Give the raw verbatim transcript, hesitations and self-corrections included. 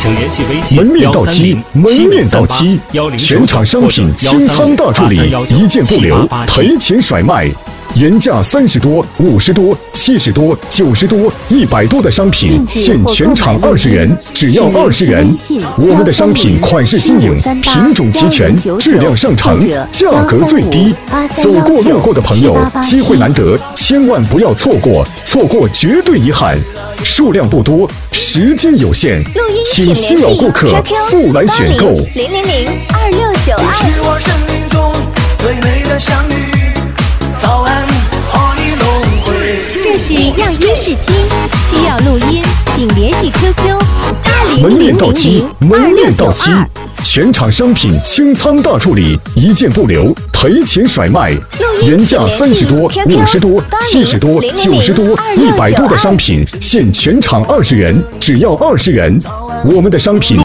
请联系微信门面到期，门面到期，全场商品清仓大处理，一件不留，赔钱甩卖。原价三十多、五十多、七十多、九十多、一百多的商品，现全场二十元，只要二十元。我们的商品款式新颖，品种齐全，质量上乘，价格最低。走过路过的朋友，机会难得，千万不要错过，错过绝对遗憾。数量不多，时间有限，请新老顾客速来选购。 零零零二六九二。 是我生命中最美的相遇。早安，和你轮回。 这是样音试听，需要录音，请联系 Q Q 八零门零零面到期， 零门二六九面到期二。， 全场商品清仓大处理，一件不留，赔钱甩卖。原价三十多、五十多、七十多、九十多、一百多的商品，现全场二十元，只要二十元。我们的商品